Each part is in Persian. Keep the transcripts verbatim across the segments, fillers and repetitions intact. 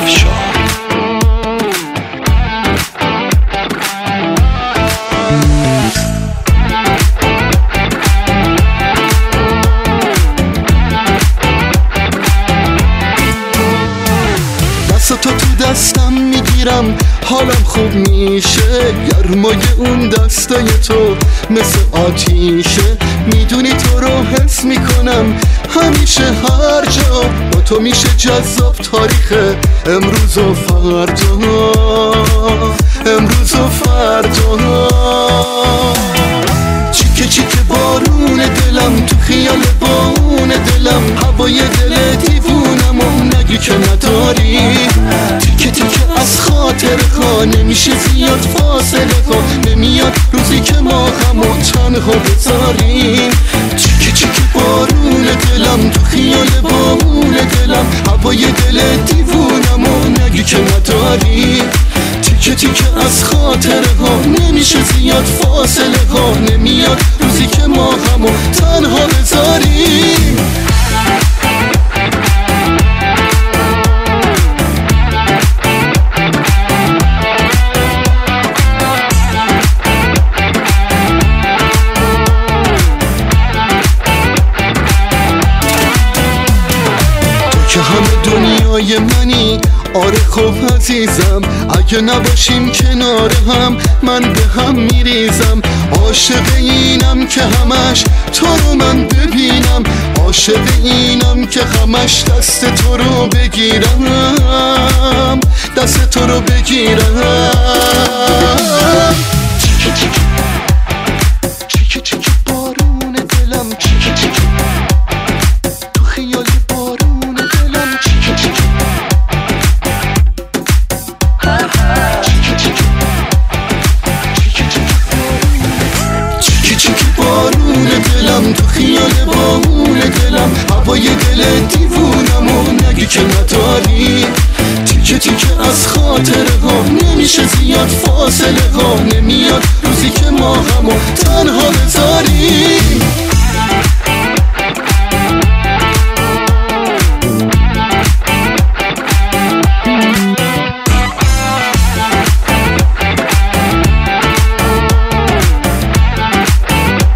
دست تو تو دستم میگیرم حالم خوب میشه، گرمای اون دستای تو مثل آتیشه. میدونی تو رو حس میکنم همیشه هر جا، با تو میشه جذاب تاریخ امروز و فردا، امروز و فردا. چیکه چیکه بارون دلم تو خیال بارون دلم، هوای دل دیوونم و نگی که نداری. تیکه تیکه از خاطر ها نمیشه زیاد فاصله ها، نمیاد روزی که ما همو تنها بذاریم. چیکه چیکه بارون دلم تو خیال بارون دلم، هوای دل دیوونم و نگی که نداری. تیکه تیکه از خاطر ها نمیشه زیاد فاصله ها، نمیاد روزی که ما همو تنها بذاریم. که همه دنیای منی، آره خوب عزیزم. اگه نباشیم کنار هم من به هم میریزم. عاشق اینم که همش تو رو من ببینم، عاشق اینم که همش دست تو رو بگیرم، دست تو رو بگیرم. چیکه چیکه چیکه چیکه بارون دلم، چیکه چیکه تو خیال بارون دلم، چیکه چیکه دلم تو خیال بارون دلم، هوای دل دیوونم و نگی که نداری. تیکه تیکه از خاطر ها نمیشه زیاد فاصله ها، نمیاد روزی که ما همو تنها بذاریم.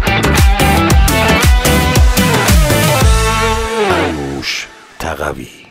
تقوی